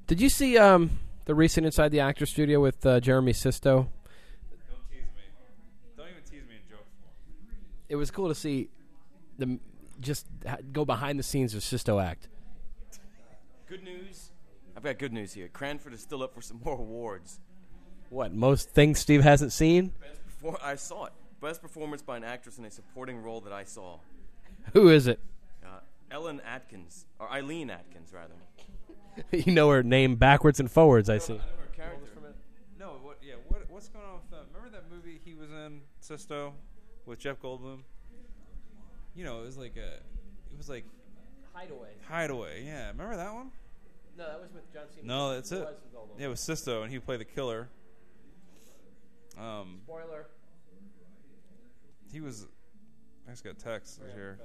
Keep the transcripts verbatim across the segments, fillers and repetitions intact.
Did you see um, the recent Inside the Actor Studio with uh, Jeremy Sisto? Don't tease me. Don't even tease me in joke form. It was cool to see the just ha- go behind the scenes of Sisto act. Good news. I've got good news here. Cranford is still up for some more awards. What, most things Steve hasn't seen? Best perfor- I saw it. Best performance by an actress in a supporting role that I saw. Who is it? Uh, Ellen Atkins, or Eileen Atkins, rather. You know her name backwards and forwards, I see. I know her character. No, what? Yeah, what? What's going on with that? Remember that movie he was in, Sisto, with Jeff Goldblum? You know, it was like a, it was like Hideaway. Hideaway. Yeah, remember that one? No, that was with John Cena. No, that's it. Yeah, it was Sisto, and he played the killer. Um, Spoiler. he was. I just got text here.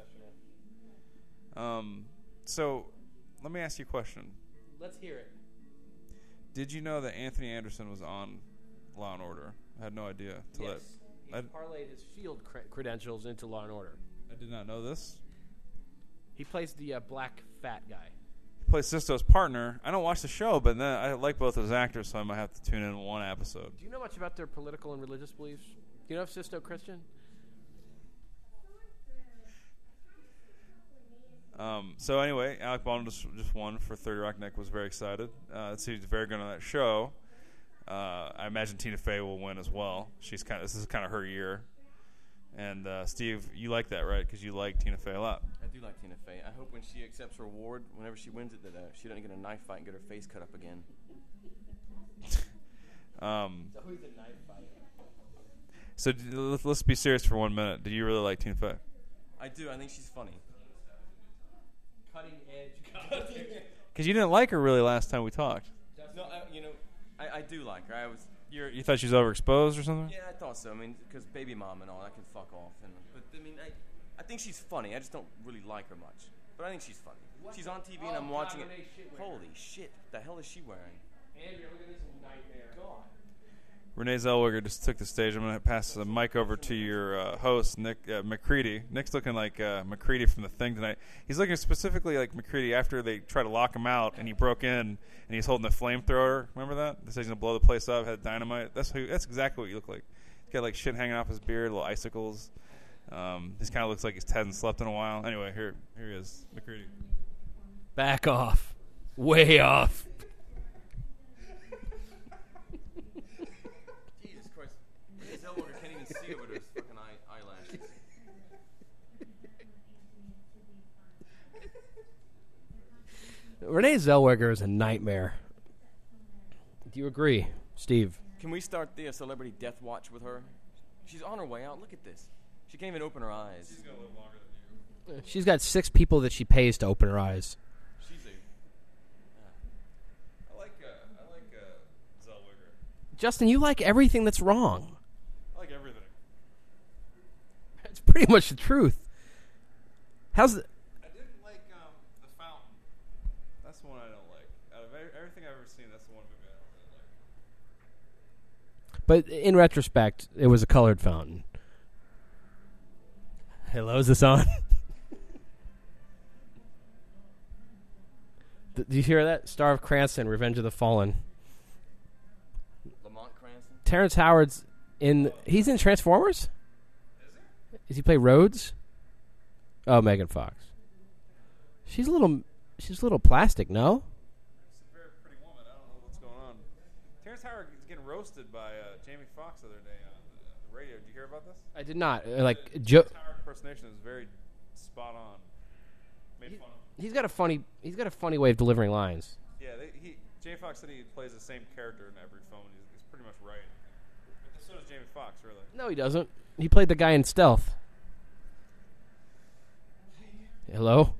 Um, so let me ask you a question. Let's hear it. Did you know that Anthony Anderson was on Law and Order? I had no idea. Till Yes. He that, I, parlayed his field cre- credentials into Law and Order. I did not know this. He plays the uh, black fat guy. He plays Sisto's partner. I don't watch the show, but then I like both those actors, so I might have to tune in one episode. Do you know much about their political and religious beliefs? Do you know if Sisto Christian? Um, so anyway, Alec Baldwin just, just won for thirty Rock. Nick was very excited. Uh, so he's very good on that show. Uh, I imagine Tina Fey will win as well. She's kind of this is kind of her year. And uh, Steve, you like that, right? Because you like Tina Fey a lot. I do like Tina Fey. I hope when she accepts her award, whenever she wins it, that uh, she doesn't get a knife fight and get her face cut up again. Um, So who's a knife fight? so d- let's, let's be serious for one minute. Do you really like Tina Fey? I do. I think she's funny. Cutting edge. Because you didn't like her really last time we talked. No, I, you know, I, I do like her. I was. You're, you thought she was overexposed or something? Yeah, I thought so. I mean, because baby mom and all, that can fuck off. And, but I mean, I, I think she's funny. I just don't really like her much. But I think she's funny. What she's the- on T V oh, and I'm God, watching Renee it. Shitwear. Holy shit! What the hell is she wearing? Andrew, look at this nightmare. God. Renee Zellweger just took the stage. I'm going to pass the mic over to your uh, host, Nick uh, McCready. Nick's looking like uh, McCready from The Thing tonight. He's looking specifically like McCready after they tried to lock him out and he broke in and he's holding the flamethrower. Remember that? They said he's going to blow the place up, had dynamite. That's who. That's exactly what you look like. He's got like shit hanging off his beard, little icicles. Um, this kind of looks like he's hasn't slept in a while. Anyway, here, here he is, McCready. Back off. Way off. Jesus Christ! Renee Zellweger can't even see over those fucking eye, eyelashes. Renee Zellweger is a nightmare. Do you agree, Steve? Can we start the uh, celebrity death watch with her? She's on her way out. Look at this. She can't even open her eyes. She's going to live longer than you. She's got six people that she pays to open her eyes. She's a. I like, uh, I like uh, Zellweger. Justin, you like everything that's wrong. I like everything. That's pretty much the truth. How's the... I didn't like um, The Fountain. That's the one I don't like. Out of e- everything I've ever seen, that's the one movie I don't really like. But in retrospect, it was a colored fountain. Hello, is this on? Th- Do you hear that? Star of Cranston, Revenge of the Fallen. Lamont Cranston. Terrence Howard's in... He's in Transformers? Is he? Does he play Rhodes? Oh, Megan Fox. She's a little... She's a little plastic, no? She's a very pretty woman. I don't know what's going on. Terrence Howard is getting roasted by uh, Jamie Foxx the other day on the, the radio. Did you hear about this? I did not. Uh, like, The Joe... Terrence Howard impersonation is very spot on. Made fun of him. He's got a funny... He's got a funny way of delivering lines. Yeah, they, he Jamie Foxx said he plays the same character in every film. He's, he's pretty much right. But so does Jamie Foxx, really. No, he doesn't. He played the guy in Stealth. Hello?